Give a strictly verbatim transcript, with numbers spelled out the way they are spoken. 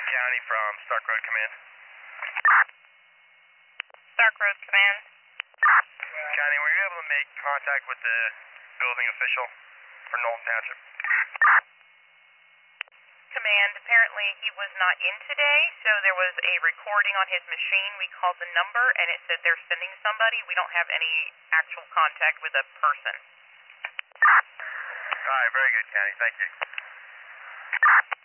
County from Stark Road Command. Stark Road Command. County, were you able to make contact with the building official for Knowles Township? Command, apparently he was not in today, so there was a recording on his machine. We called the number, and it said they're sending somebody. We don't have any actual contact with a person. All right, very good, County. Thank you.